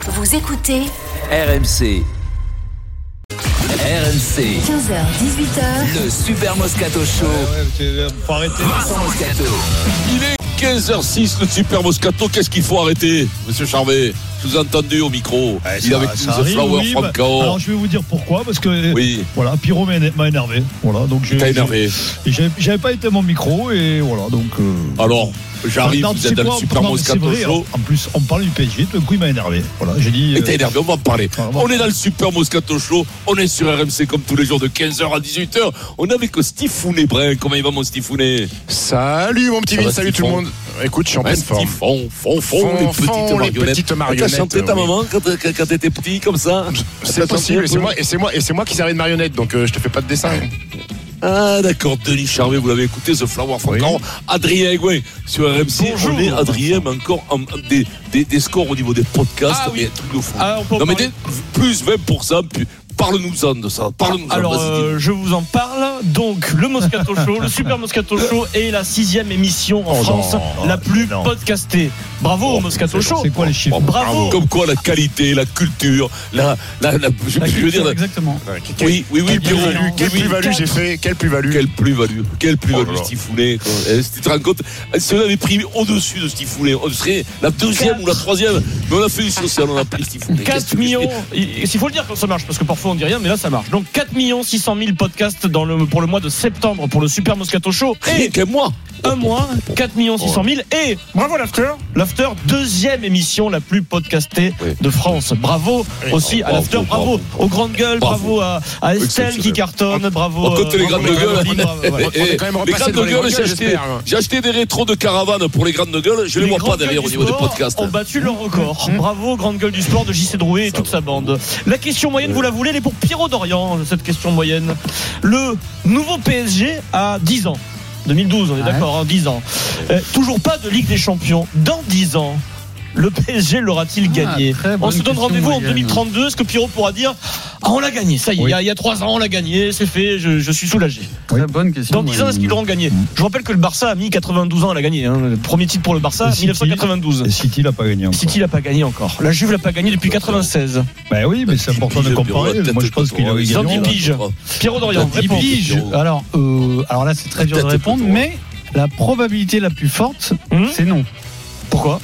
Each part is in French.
Vous écoutez RMC. RMC. 15h-18h. Le Super Moscato Show. Faut arrêter. Vincent Moscato. Il est 15h06, le Super Moscato. Qu'est-ce qu'il faut arrêter, monsieur Charvet? Je vous ai entendu au micro. Il est avec nous, The Flower from Cahors. Alors je vais vous dire pourquoi, parce que voilà, Pierrot m'a énervé. Voilà, donc t'as énervé. J'avais pas été mon micro et voilà, donc. Alors, j'arrive, vous êtes dans le Super Moscato Show. En plus, on parle du PSG, du coup il m'a énervé. Voilà, j'ai dit. Et t'es énervé, on va en parler. On est dans le Super Moscato Show. On est sur RMC comme tous les jours de 15h à 18h. On est avec Stifounet Brun. Comment il va, mon Stifounet? Salut mon petit Vince, salut tout le monde. Écoute, je suis en pleine forme. Les petites marionnettes. T'as chanté ta maman quand t'étais petit comme ça? C'est possible, et c'est moi qui servais de marionnette, donc je te fais pas de dessin. Ah d'accord, Denis Charvet, vous l'avez écouté, The Flower from Cahors. Adrien Aigouin sur RMC. Bonjour. On est, Adrien, mais encore des scores au niveau des podcasts. Ah oui. Truc de fou. Non mais plus 20%, plus. Parle-nous-en de ça. Alors, je vous en parle. Donc, le Moscato Show, le Super Moscato Show est la 6e émission en France, la plus podcastée. Bravo au Moscato Show. C'est quoi les chiffres? Bravo. Comme quoi la qualité, la culture, je veux dire. Exactement. Oui, Quelle plus-value j'ai fait? Quelle plus-value? Quelle plus-value, Stifounet. Si tu te rends compte, si on avait pris au-dessus de Stifounet, on serait la 2e ou la 3e. Mais on a fait du social, on a pris Stifounet. 4 millions. Il faut le dire quand ça marche, parce que parfois on dit rien, mais là ça marche. Donc 4 600 000 podcasts pour le mois de septembre pour le Super Moscato Show. Et quel mois? Un mois, 4 600 000. Et bravo l'After. L'After, 2e émission la plus podcastée de France. Bravo aussi à l'After. Bravo aux grandes gueules. Bravo à Estelle qui cartonne. Bravo. Côté les grandes gueules. Les grandes gueules, j'ai acheté des rétros de caravane pour les grandes gueules. Je les vois pas derrière au niveau des podcasts. Ont battu leur record. Bravo aux grandes gueules du sport de JC Drouet et toute sa bande. La question moyenne, vous la voulez? Elle est pour Pierrot Dorian, cette question moyenne. Le nouveau PSG a 10 ans. 2012, on est d'accord, 10 ans. Toujours pas de Ligue des Champions. Dans 10 ans, le PSG l'aura-t-il gagné? On se donne rendez-vous en 2032. Est-ce que Pierrot pourra dire on l'a gagné, ça y est, il y a 3 ans on l'a gagné, c'est fait, je suis soulagé. Très bonne question. Dans 10 ans, est-ce qu'ils l'auront gagné? Je vous rappelle que le Barça a mis 92 ans à la gagner. Le premier titre pour le Barça, 1992. Et City l'a pas gagné encore. City l'a pas gagné encore. La Juve l'a pas gagné depuis 96. Ben oui, mais c'est important de comparer. Moi je pense qu'il a gagné. Dans 10 piges. Pierrot Dorian, 10 piges. Alors là c'est très dur de répondre, mais la probabilité la plus forte, c'est non. Pourquoi?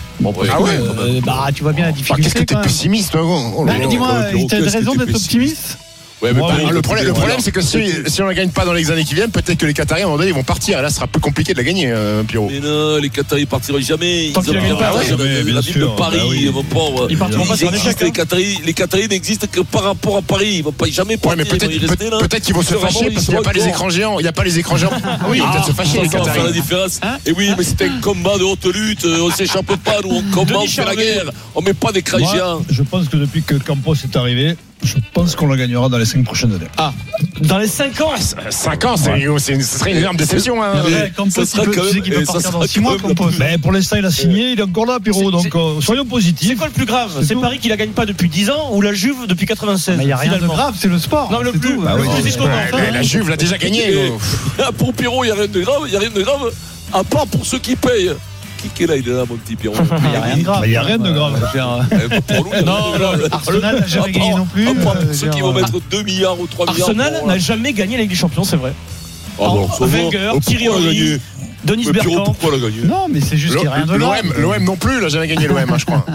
Tu vois bien la difficulté. Qu'est-ce que t'es pessimiste, toi? Dis-moi, t'as raison d'être optimiste? Ouais, mais le problème c'est que si on la gagne pas dans les années qui viennent, peut-être que les Qataris à un moment donné ils vont partir. Là, ce sera plus compliqué de la gagner, Pierrot. Mais non, les Qataris partiront jamais. Tant qu'ils ne gagnent pas, la ville de Paris, mon pauvre. Ils partiront pas sur les Qataris n'existent que par rapport à Paris. Ils vont pas jamais partir. Mais peut-être qu'ils vont se fâcher parce qu'il n'y a pas les écrans géants. Il n'y a pas les écrans géants. Oui, ils vont peut-être se fâcher, les Ça va Qataris. faire la différence. Et oui, mais c'est un combat de haute lutte. On s'échappe pas, nous. On combat, on fait la guerre. On met pas d'écran géants. Je pense que depuis que Campos est arrivé, je pense qu'on la gagnera dans les 5 prochaines années. Dans les 5 ans? 5 ans, ce serait une énorme déception. Campos, tu sais qu'il peut partir dans 6 mois, Campos. Mais pour l'instant, il a signé, il est encore là, Pierrot. Donc soyons positifs. C'est quoi le plus grave? C'est Paris qui la gagne pas depuis 10 ans ou la Juve depuis 96? Il n'y a rien de grave, c'est le sport. Non, le plus. La Juve l'a déjà gagné. Pour Pierrot, il n'y a rien de grave. À part pour ceux qui payent. Qui est là, il est là, mon petit Pierrot. Il n'y a rien de grave. Il n'y a rien de grave. Arsenal n'a jamais gagné non plus. Pour ceux qui vont mettre 2 milliards ou 3 milliards. Arsenal n'a jamais gagné la Ligue des Champions, c'est vrai. Wenger, Thierry Henry, Denis Bergkamp. Pourquoi l'a gagné? Non, mais c'est juste qu'il n'y a rien de grave. L'OM non plus, il n'a jamais gagné l'OM, je crois.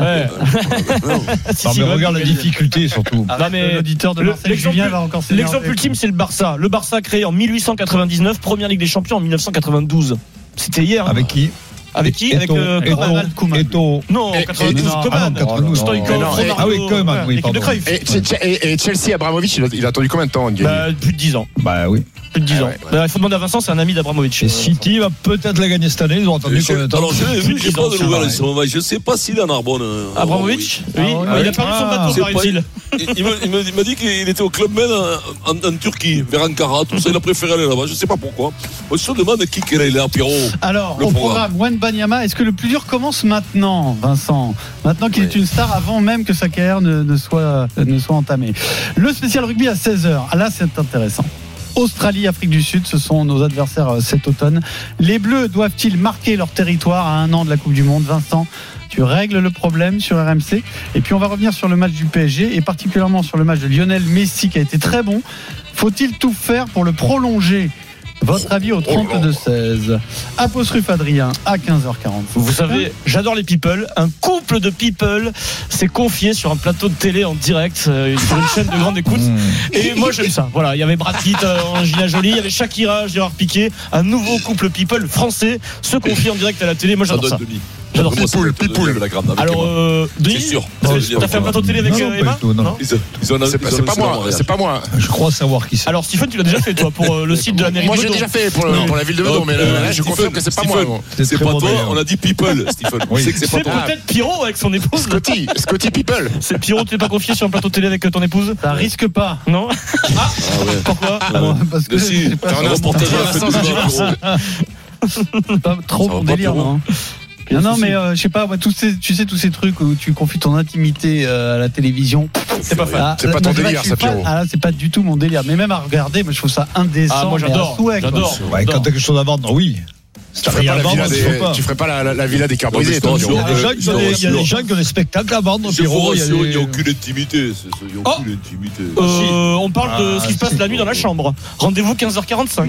Mais regarde la difficulté surtout. L'auditeur de Marseille, Julien, va encore s'énerver. L'exemple ultime, c'est le Barça. Le Barça créé en 1899, première Ligue des Champions en 1992. C'était hier. Avec qui? Avec Koeman. Eto'o. Non, 92, Koeman. Stoïkov, Romario. Ah oui, Koeman, oui, l'équipe de pardon. Cruyff. Et Chelsea, Abramovich, il a attendu combien de temps de gagner? Plus de 10 ans. Bah oui. Plus de 10 ans. Il faut demander à Vincent, c'est un ami d'Abramovich. Et City va peut-être la gagner cette année. Ils ont attendu combien de temps? Alors, j'ai pas de nouvelles en ce moment. Je ne sais pas s'il est en Narbonne. Abramovich? Oui. Il a perdu son bateau, paraît-il. Il m'a dit qu'il était au Club Med en Turquie, vers Ankara, tout ça. Il a préféré aller là-bas. Je ne sais pas pourquoi. On se demande qui est là, Pierrot. Alors, au programme, Wembanyama, est-ce que le plus dur commence maintenant, Vincent? Maintenant qu'il est une star, avant même que sa carrière ne soit entamée. Le spécial rugby à 16h. Là, c'est intéressant. Australie, Afrique du Sud, ce sont nos adversaires cet automne. Les Bleus doivent-ils marquer leur territoire à 1 an de la Coupe du Monde? Vincent, Tu règles le problème sur RMC. Et puis on va revenir sur le match du PSG et particulièrement sur le match de Lionel Messi qui a été très bon. Faut-il tout faire pour le prolonger ? Votre avis au 32-16. Apostrophe Adrien à 15h40. Vous savez, j'adore les people. Un couple de people s'est confié sur un plateau de télé en direct sur une chaîne de grande écoute. Et moi j'aime ça. Voilà, il y avait Brad Pitt, Angelina Jolie, il y avait Shakira, Gérard Piqué. Un nouveau couple people français se confie en direct à la télé. Moi j'adore ça. J'adore ça. Pipoule. Alors, Denis, c'est sûr. t'as fait un plateau de télé avec Non, pas Emma du tout, non. C'est pas moi. Je crois savoir qui c'est. Alors Stephen, tu l'as déjà fait toi pour le site de la mairie de Moi j'ai Meudon. déjà fait pour la ville de Meudon, mais là je confirme que c'est pas moi. C'est pas toi, on a dit people, Stephen. On sait que c'est pas C'est toi. peut-être Pierrot avec son épouse. Scotty People. C'est Pierrot, tu t'es pas confié sur un plateau de télé avec ton épouse? Ça risque pas. Non. Ah ouais. Pourquoi? Parce que Si, c'est pas, t'as un reportage à la fête de divorce. pas trop Ça mon va pas, délire. Pierrot. Non, mais je sais pas, tous ces trucs où tu confies ton intimité à la télévision. C'est pas fan. C'est pas ton délire, ça, Pierrot. Là, c'est pas du tout mon délire. Mais même à regarder, moi, je trouve ça indécent. Ah, moi mais à j'adore. souhait, quoi. J'adore. Ouais, quand t'as quelque chose à vendre, oui. Tu ferais pas la villa des cœurs brisés. Non, mais toi, attention, Il y a des gens qui ont des spectacles à vendre. Pierrot, il y a il n'y a des- aucune intimité. Il n'y a aucune intimité. On parle de ce qui se passe la nuit dans la chambre. Rendez-vous 15h45.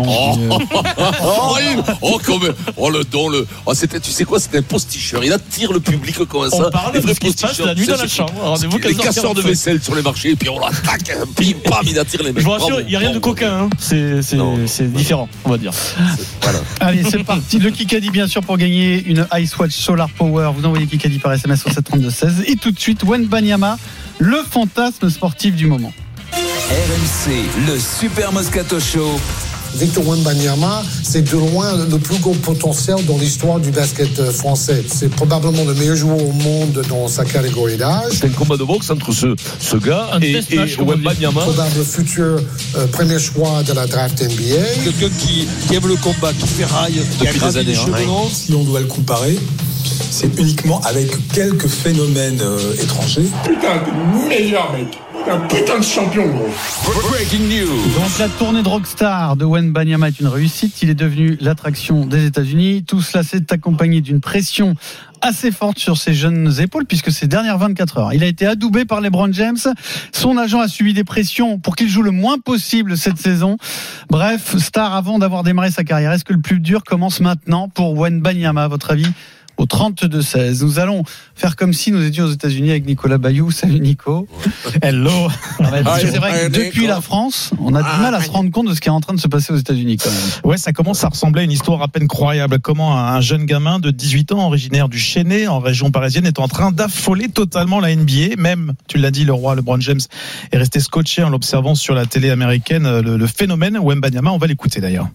Oh, quand même. Oh, le don, tu sais quoi, c'était un posticheur. Il attire le public comme ça. On parle de ce qui se passe la nuit dans la chambre. Rendez-vous Les casseurs de 15h45. vaisselle sur les marchés, et puis on l'attaque, pim, pam, il attire les mecs. Je vous rassure, il n'y a rien de coquin. Hein. C'est différent, on va dire. Voilà. Allez, c'est parti. Le Kikadi, bien sûr, pour gagner une Icewatch Solar Power. Vous envoyez Kikadi par SMS sur 732-16. Et tout de suite, Wembanyama, le fantasme sportif du moment. RMC, le Super Moscato Show. Victor Wembanyama, c'est de loin le plus gros potentiel dans l'histoire du basket français. C'est probablement le meilleur joueur au monde dans sa catégorie d'âge. C'est un combat de boxe entre ce gars Un et test match, comme on dit. Wembanyama. Probable futur premier choix de la draft NBA. Quelqu'un qui aime le combat, qui ferraille, qui a Depuis gravi des les années, cheveux longs. Si on doit le comparer, c'est uniquement avec quelques phénomènes étrangers. Putain de meilleur mec. Un putain de champion, gros. Breaking news. Donc la tournée de Rockstar de Wembanyama est une réussite. Il est devenu l'attraction des États-Unis. Tout cela s'est accompagné d'une pression assez forte sur ses jeunes épaules puisque ces dernières 24 heures, il a été adoubé par LeBron James. Son agent a subi des pressions pour qu'il joue le moins possible cette saison. Bref, star avant d'avoir démarré sa carrière. Est-ce que le plus dur commence maintenant pour Wembanyama, à votre avis? Au 32-16. Nous allons faire comme si nous étions aux États-Unis avec Nicolas Bayou. Salut Nico. Hello. C'est vrai que depuis la France, on a du mal à se rendre compte de ce qui est en train de se passer aux États-Unis quand même. Ouais, ça commence à ressembler à une histoire à peine croyable. Comment un jeune gamin de 18 ans, originaire du Chesnay, en région parisienne, est en train d'affoler totalement la NBA. Même, tu l'as dit, le roi LeBron James est resté scotché en l'observant sur la télé américaine. Le phénomène Wembanyama, on va l'écouter d'ailleurs.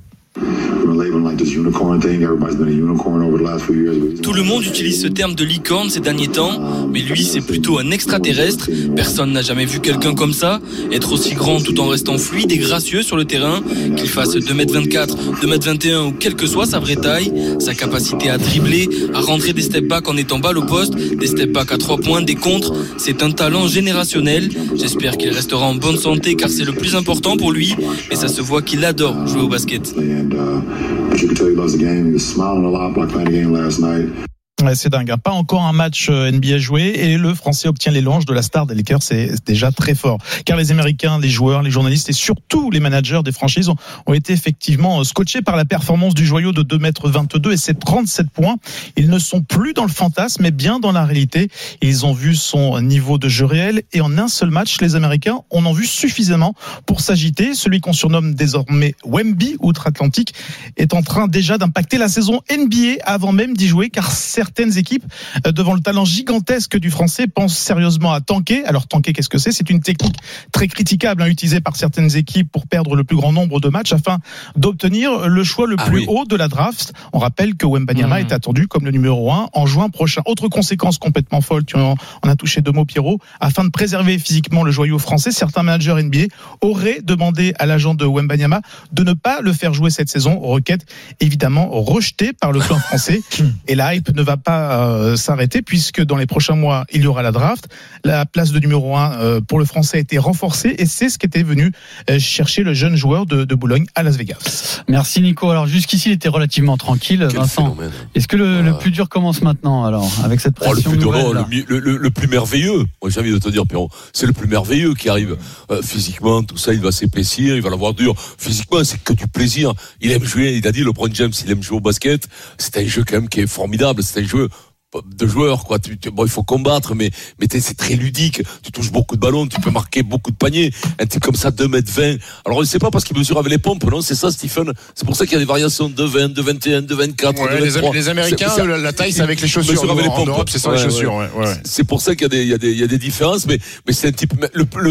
Tout le monde utilise ce terme de licorne ces derniers temps, mais lui c'est plutôt un extraterrestre. Personne n'a jamais vu quelqu'un comme ça, être aussi grand tout en restant fluide et gracieux sur le terrain, qu'il fasse 2m24, 2m21 ou quelle que soit sa vraie taille, sa capacité à dribbler, à rentrer des step back en étant balle au poste, des step back à 3 points, des contres, c'est un talent générationnel. J'espère qu'il restera en bonne santé car c'est le plus important pour lui, et ça se voit qu'il adore jouer au basket. Ouais, c'est dingue, hein. Pas encore un match NBA joué et le Français obtient l'éloge de la star des Lakers, c'est déjà très fort. Car les Américains, les joueurs, les journalistes et surtout les managers des franchises ont été effectivement scotchés par la performance du joyau de 2m22 et ses 37 points. Ils ne sont plus dans le fantasme mais bien dans la réalité. Ils ont vu son niveau de jeu réel et en un seul match, les Américains en ont vu suffisamment pour s'agiter. Celui qu'on surnomme désormais Wemby, outre-Atlantique, est en train déjà d'impacter la saison NBA avant même d'y jouer car certaines équipes, devant le talent gigantesque du Français, pensent sérieusement à tanker. Alors tanker, qu'est-ce que c'est ? C'est une technique très critiquable, utilisée par certaines équipes pour perdre le plus grand nombre de matchs afin d'obtenir le choix le plus haut de la draft. On rappelle que Wembanyama est attendu comme le numéro 1 en juin prochain. Autre conséquence complètement folle, tu en as touché deux mots, Pierrot, afin de préserver physiquement le joyau français, certains managers NBA auraient demandé à l'agent de Wembanyama de ne pas le faire jouer cette saison. Requête évidemment rejetée par le club français. Et la hype ne va pas s'arrêter puisque dans les prochains mois, il y aura la draft. La place de numéro 1 pour le Français a été renforcée et c'est ce qu'était venu chercher le jeune joueur de Boulogne à Las Vegas. Merci Nico. Alors jusqu'ici, il était relativement tranquille. Quel Vincent, phénomène. est-ce que le plus dur commence maintenant alors avec cette pression le plus merveilleux, moi j'ai envie de te dire Pierrot, c'est le plus merveilleux qui arrive. Physiquement, tout ça, il va s'épaissir, il va l'avoir dur. Physiquement, c'est que du plaisir. Il aime jouer, il a dit LeBron James, il aime jouer au basket. C'est un jeu quand même qui est formidable, c'est un jeu de joueurs, quoi. Bon, il faut combattre, mais c'est très ludique. Tu touches beaucoup de ballons, tu peux marquer beaucoup de paniers. Un type comme ça, 2m20. Alors, c'est pas parce qu'il mesure avec les pompes, non, c'est ça, Stephen. C'est pour ça qu'il y a des variations de 20, de 21, de 24, ouais, de 23. Les Américains, la taille, c'est avec les chaussures. Avec les en pompes. Europe, c'est sans les chaussures, ouais. C'est pour ça qu'il y a des différences, mais c'est un type,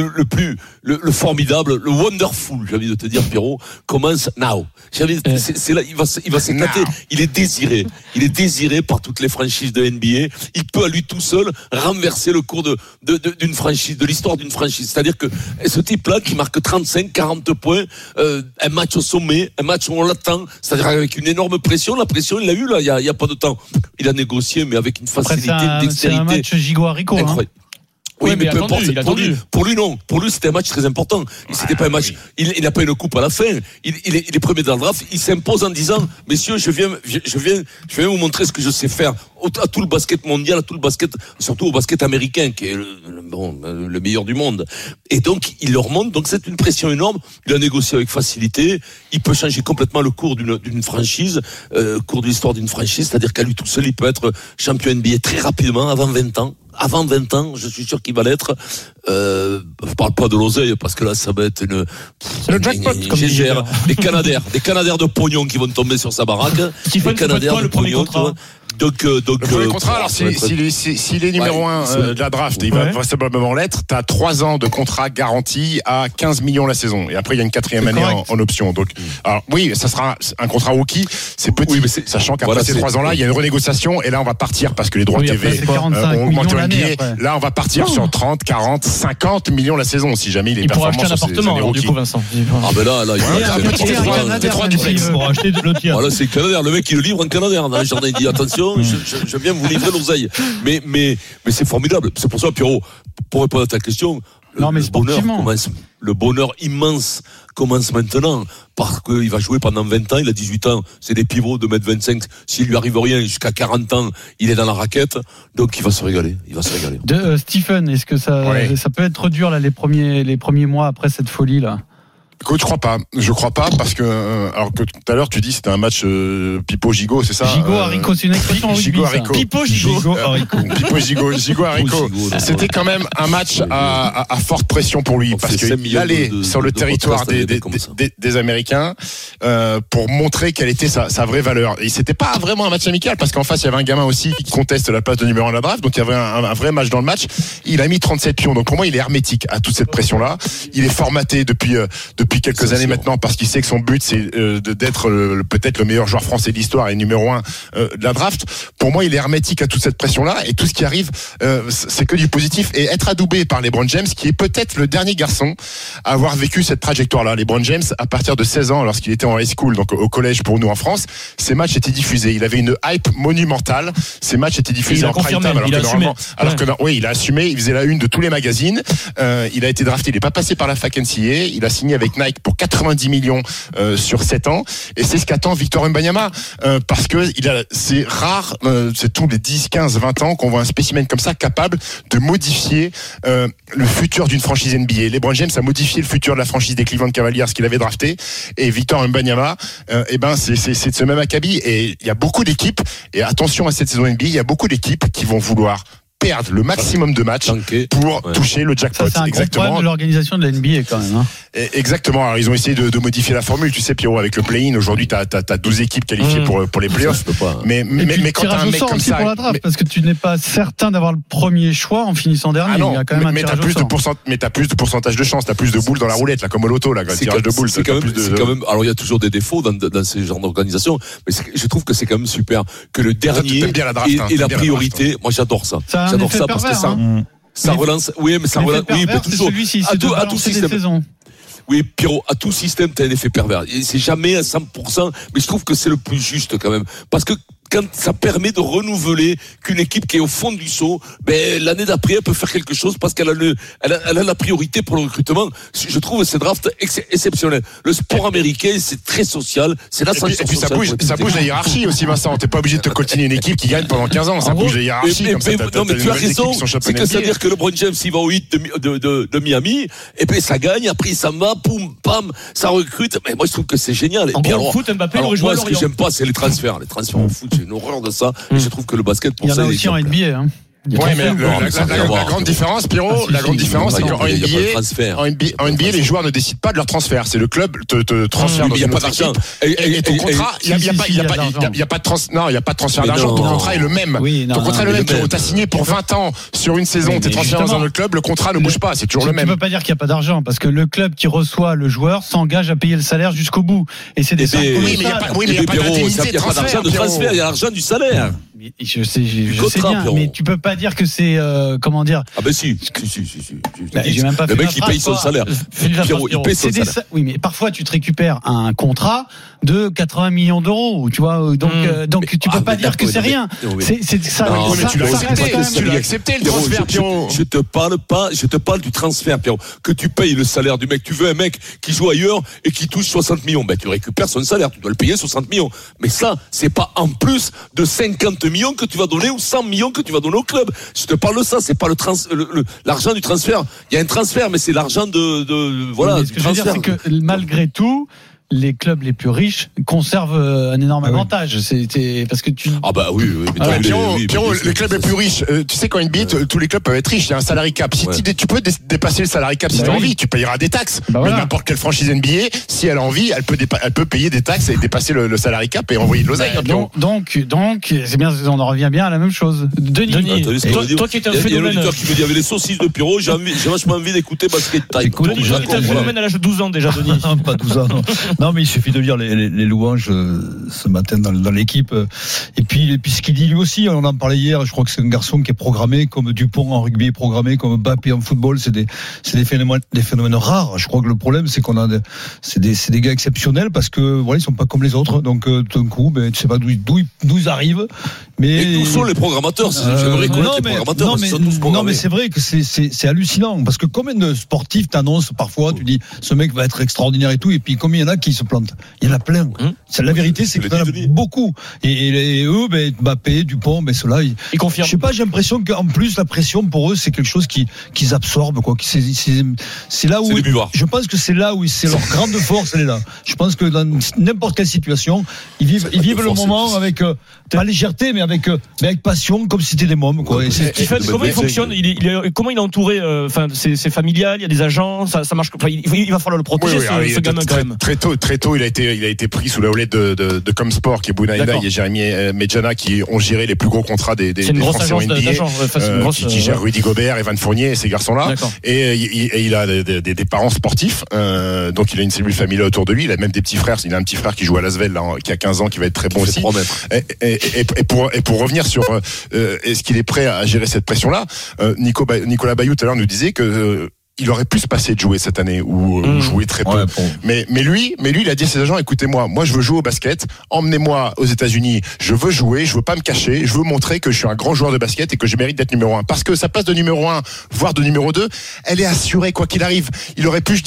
le formidable, le wonderful, j'ai envie de te dire, Pierrot, commence now. C'est là, il va s'éclater. Il est désiré par toutes les franchises de NBA. Il peut à lui tout seul renverser le cours d'une franchise, de l'histoire d'une franchise. C'est-à-dire que ce type-là qui marque 35, 40 points, un match au sommet, un match où on l'attend, c'est-à-dire avec une énorme pression. La pression, il l'a eu là, il y a pas de temps. Il a négocié, mais avec une facilité, une dextérité. C'est un match Gigo-Harico, hein. Oui, mais peu importe. Pour lui, non. Pour lui, c'était un match très important. C'était pas un match. Il n'a pas une coupe à la fin. Il est premier dans le draft. Il s'impose en disant, messieurs, je viens vous montrer ce que je sais faire à tout le basket mondial, à tout le basket, surtout au basket américain, qui est le meilleur du monde. Et donc, il leur montre. Donc, c'est une pression énorme. Il a négocié avec facilité. Il peut changer complètement le cours d'une franchise, cours de l'histoire d'une franchise. C'est-à-dire qu'à lui tout seul, il peut être champion NBA très rapidement, avant 20 ans. Avant 20 ans, je suis sûr qu'il va l'être. Je parle pas de l'oseille parce que là, ça va être c'est le jackpot, comme des Canadaires de pognon qui vont tomber sur sa baraque. Des Canadaires de pognon. Donc, le premier contrat, alors s'il est numéro 1 de la draft, il va vraisemblablement l'être. T'as 3 ans de contrat garanti à 15 millions la saison. Et après, il y a une 4e année en option. Donc, alors oui, ça sera un contrat rookie. C'est petit, oui, mais sachant qu'après ces 3 ans-là, il y a une renégociation. Et là, on va partir parce que les droits TV ont augmenté en NBA. Là, on va partir sur 30, 40, 50 millions la saison si jamais il est performant. Il pourra acheter un appartement, du coup, Vincent. Ah, ben là, il faut duplex. Pour acheter le tien. Voilà, c'est Canadair. Le mec, il le livre en Canadair. J'en ai dit, attention, je viens vous livrer l'oseille. Mais c'est formidable. C'est pour ça, Pierrot, pour répondre à ta question, le bonheur immense commence maintenant, parce qu'il va jouer pendant 20 ans, il a 18 ans, c'est des pivots de 1m25, s'il lui arrive rien, jusqu'à 40 ans, il est dans la raquette, donc il va se régaler. Stephen, est-ce que ça peut être dur là, les premiers mois après cette folie là? Écoute, je crois pas parce que alors que tout à l'heure tu dis c'était un match Pipo Gigo, c'est ça? Gigo Haricot, c'est une expression Gigo Haricot. Pipo Gigo Haricot. C'était quand même un match à forte pression pour lui parce qu'il allait sur le territoire des Américains pour montrer quelle était sa vraie valeur. Et c'était pas vraiment un match amical parce qu'en face il y avait un gamin aussi qui conteste la place de numéro 1 de la draft, donc il y avait un vrai match dans le match. Il a mis 37 pions, donc pour moi il est hermétique à toute cette pression là. Il est formaté depuis quelques années maintenant parce qu'il sait que son but c'est d'être peut-être le meilleur joueur français de l'histoire et numéro 1 de la draft. Pour moi il est hermétique à toute cette pression là et tout ce qui arrive c'est que du positif. Et être adoubé par LeBron James qui est peut-être le dernier garçon à avoir vécu cette trajectoire là. LeBron James à partir de 16 ans lorsqu'il était en high school, donc au collège pour nous en France, ses matchs étaient diffusés, il avait une hype monumentale, ses matchs étaient diffusés en prime time il a assumé, il faisait la une de tous les magazines, il a été drafté, il n'est pas passé par la fac NCAA, il a signé avec Nike pour 90 millions sur 7 ans et c'est ce qu'attend Victor Wembanyama parce que c'est rare, c'est tous les 10, 15, 20 ans qu'on voit un spécimen comme ça capable de modifier le futur d'une franchise NBA. LeBron James a modifié le futur de la franchise des Cleveland Cavaliers qu'il avait drafté et Victor Wembanyama c'est de ce même acabit et il y a beaucoup d'équipes et attention à cette saison NBA, il y a beaucoup d'équipes qui vont vouloir perdre le maximum de matchs pour toucher le jackpot. Ça, c'est un gros problème de l'organisation de la NBA quand même. Exactement. Alors, ils ont essayé de modifier la formule. Tu sais, Pierrot, avec le play-in, aujourd'hui, t'as 12 équipes qualifiées pour les playoffs. Mais quand t'as un mec comme ça. Pour la draft, parce que tu n'es pas certain d'avoir le premier choix en finissant dernier. Ah non, il y a quand même mais t'as plus de pourcentage de chance. T'as plus de boules dans la roulette, là, comme au loto, là, tirage de boules. C'est quand même, alors il y a toujours des défauts dans ces genres d'organisation, mais je trouve que c'est quand même super que le dernier ait la priorité. Moi, j'adore ça. J'adore ça parce que ça relance. Oui, mais ça relance. Oui, mais toujours. À tout système. Oui, Pierrot, à tout système, t'as un effet pervers. Et c'est jamais à 100%, mais je trouve que c'est le plus juste quand même. Parce que quand ça permet de renouveler qu'une équipe qui est au fond du seau, l'année d'après, elle peut faire quelque chose parce qu'elle a la priorité pour le recrutement. Je trouve ces drafts exceptionnels. Le sport américain, c'est très social. C'est l'ascension sociale. Et puis ça bouge la hiérarchie aussi, Vincent. T'es pas obligé de te coltiner une équipe qui gagne pendant 15 ans. Ça bouge la hiérarchie. Non, mais tu as raison. C'est que ça veut dire que LeBron James, il va au hit de Miami, et puis ça gagne, après ça va, poum, pam, ça recrute. Mais moi, je trouve que c'est génial. En gros, foot, Mbappé, moi, ce que j'aime pas, c'est les transferts. Les transferts au foot, j'ai une horreur de ça. Et je trouve que le basket, pour ça, il y en a aussi en NBA, hein. Ouais, mais la grande différence, Pierrot, c'est qu'en NBA, les joueurs ne décident pas de leur transfert. C'est le club te transfère dans une autre équipe. Et ton contrat, il y a pas de transfert d'argent. Ton contrat est le même. Ton contrat est le même. T'as signé pour 20 ans sur une saison, t'es transféré dans un autre club, le contrat ne bouge pas. C'est toujours le même. Tu peux pas dire qu'il y a pas d'argent parce que le club qui reçoit le joueur s'engage à payer le salaire jusqu'au bout. Et c'est des sommes colossales. Oui, mais il n'y a pas d'indemnité de transfert. Il y a l'argent du salaire. Je sais bien, mais tu peux pas dire que c'est comment dire. Ah ben si. J'ai même pas le mec il paye son salaire. Pierrot, il paye son salaire. Oui, mais parfois tu te récupères un contrat de 80 millions d'euros, tu vois. Donc tu peux pas dire que c'est rien. C'est ça. Non, mais tu l'as accepté le transfert, Pierrot. Je te parle du transfert, Pierrot. Que tu payes le salaire du mec. Tu veux un mec qui joue ailleurs et qui touche 60 millions. Ben tu récupères son salaire. Tu dois le payer 60 millions. Mais ça, c'est pas en plus de 50 millions que tu vas donner ou 100 millions que tu vas donner au club. Je te parle de ça, c'est pas l'argent du transfert. Il y a un transfert, mais c'est l'argent voilà. Ce que je veux dire, c'est que malgré tout, les clubs les plus riches conservent un énorme avantage. C'était parce que tu. Ah bah oui. Pierrot, les clubs les plus riches, tu sais qu'en NBA, tous les clubs peuvent être riches. Il y a un salary cap. Si tu peux dépasser le salary cap si tu as envie, tu payeras des taxes. Mais n'importe quelle franchise NBA, si elle a envie, elle peut payer des taxes et dépasser le salary cap et envoyer de l'oseille. Donc, c'est bien, on en revient bien à la même chose. Denis, toi qui étais un phénomène. Il y a un auditeur qui me dit, avec les saucisses de Pierrot, j'ai vachement envie d'écouter Basket Time. Toi qui étais un phénomène à l'âge de 12 ans déjà, Denis. Pas 12 ans, non. Non, mais il suffit de lire les louanges ce matin dans l'équipe. Et puis ce qu'il dit lui aussi, on en parlait hier, je crois que c'est un garçon qui est programmé comme Dupont en rugby est programmé, comme Mbappé en football. C'est des phénomènes rares. Je crois que le problème, c'est c'est des gars exceptionnels parce que voilà, ils sont pas comme les autres. Donc tout d'un coup, tu sais pas d'où ils arrivent. Mais où sont les programmateurs? J'aimerais connaître les programmateurs. Non, mais c'est vrai que c'est hallucinant parce que combien de sportifs t'annoncent parfois, tu dis ce mec va être extraordinaire et tout, et puis combien il y en a qui se plantent? Il y en a plein. La vérité, c'est qu'il y en a beaucoup. Et eux, Mbappé, Dupont, ceux-là, ils confirment. Je sais pas, j'ai l'impression qu'en plus, la pression pour eux, c'est quelque chose qu'ils absorbent, quoi. C'est là où. Je pense que c'est là où c'est leur grande force, elle est là. Je pense que dans n'importe quelle situation, ils vivent le moment avec, pas légèreté, mais avec passion, comme si c'était des mômes, quoi. Comment il fonctionne? Comment il est entouré? C'est familial, il y a des agents, ça marche. Il va falloir le protéger, ce gamin, quand même. Très tôt, il a été pris sous la houlette de Comsport, qui est Bounaïda et Jérémy Medjana, qui ont géré les plus gros contrats des Français en NBA, qui gèrent Rudy Gobert, Evan Fournier et ces garçons-là. Et il a des parents sportifs, donc il a une cellule familiale autour de lui. Il a même des petits frères. Il a un petit frère qui joue à Lasvel, qui a 15 ans, qui va être très bon aussi. Et pour revenir sur est-ce qu'il est prêt à gérer cette pression-là, Nicolas Bayou tout à l'heure nous disait que il aurait pu se passer de jouer cette année ou jouer très peu. Mais lui, il a dit à ses agents, écoutez-moi, je veux jouer au basket, emmenez-moi aux États-Unis, je veux jouer, je veux pas me cacher, je veux montrer que je suis un grand joueur de basket et que je mérite d'être numéro 1. Parce que sa place de numéro 1, voire de numéro 2, elle est assurée quoi qu'il arrive. Il aurait pu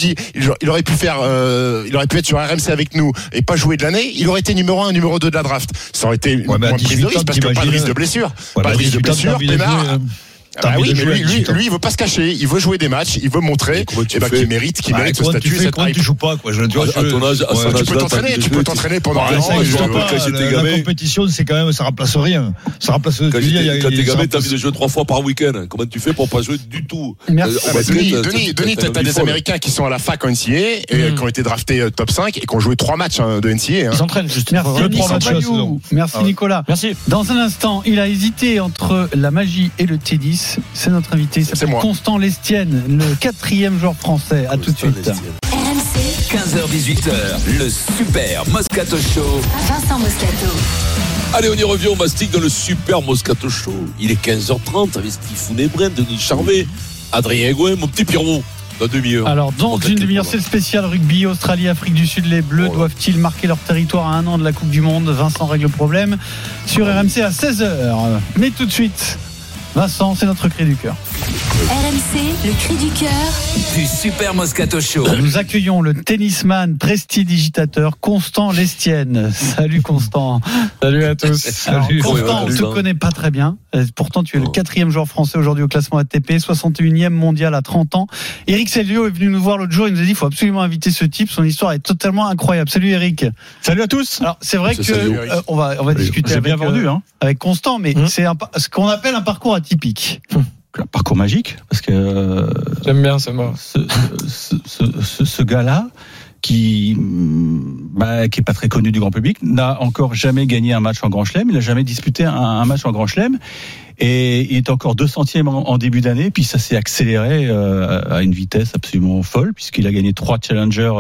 être sur RMC avec nous et pas jouer de l'année, il aurait été numéro 1, numéro 2 de la draft. Ça aurait été moins de prise de risque parce que pas de risque de blessure. Pas de risque de blessure, Pénard. Oui, mais lui, il veut pas se cacher. Il veut jouer des matchs. Il veut montrer qu'il mérite ce statut. Comment tu joues pas, quoi. Tu peux t'entraîner pendant un an. La compétition, c'est quand même, ça remplace rien. Ça remplace. Quand t'es gamin, t'as envie de jouer 3 fois par week-end. Comment tu fais pour pas jouer du tout? Denis, t'as des Américains qui sont à la fac en NCAA et qui ont été draftés top 5 et qui ont joué 3 matchs de NCAA. Ils s'entraînent justement. Merci Nicolas. Merci. Dans un instant, il a hésité entre la magie et le tennis. C'est notre invité, c'est Constant Lestienne, le 4e joueur français. À tout de suite. RMC, 15h-18h, le Super Moscato Show. Vincent Moscato. Allez, on y revient au Mastic dans le Super Moscato Show. Il est 15h30 avec Steve Founébren, Denis Charvet, Adrien Gouin, mon petit Pierrot. Dans demi-heure. Alors, dans une demi-heure, c'est le spécial rugby. Australie, Afrique du Sud. Les Bleus doivent-ils marquer leur territoire à un an de la Coupe du Monde? Vincent règle le problème sur RMC à 16h. Mais tout de suite, Vincent, c'est notre cri du cœur. RMC, le cri du cœur du Super Moscato Show. Nous accueillons le tennisman prestidigitateur Constant Lestienne. Salut Constant. Salut à tous. Salut. Constant, on ne te connaît pas très bien. Pourtant, tu es le 4e joueur français aujourd'hui au classement ATP, 61e mondial à 30 ans. Eric Selliot est venu nous voir l'autre jour. Il nous a dit qu'il faut absolument inviter ce type. Son histoire est totalement incroyable. Salut Eric. Salut à tous. Alors, c'est vrai que on va discuter avec Constant, mais c'est ce qu'on appelle un parcours atypique. Un parcours magique, parce que j'aime bien ce mot. Ce gars-là, qui est pas très connu du grand public, n'a encore jamais gagné un match en Grand Chelem. Il n'a jamais disputé un match en Grand Chelem. Et il est encore 200e en début d'année. Puis ça s'est accéléré à une vitesse absolument folle, puisqu'il a gagné 3 challengers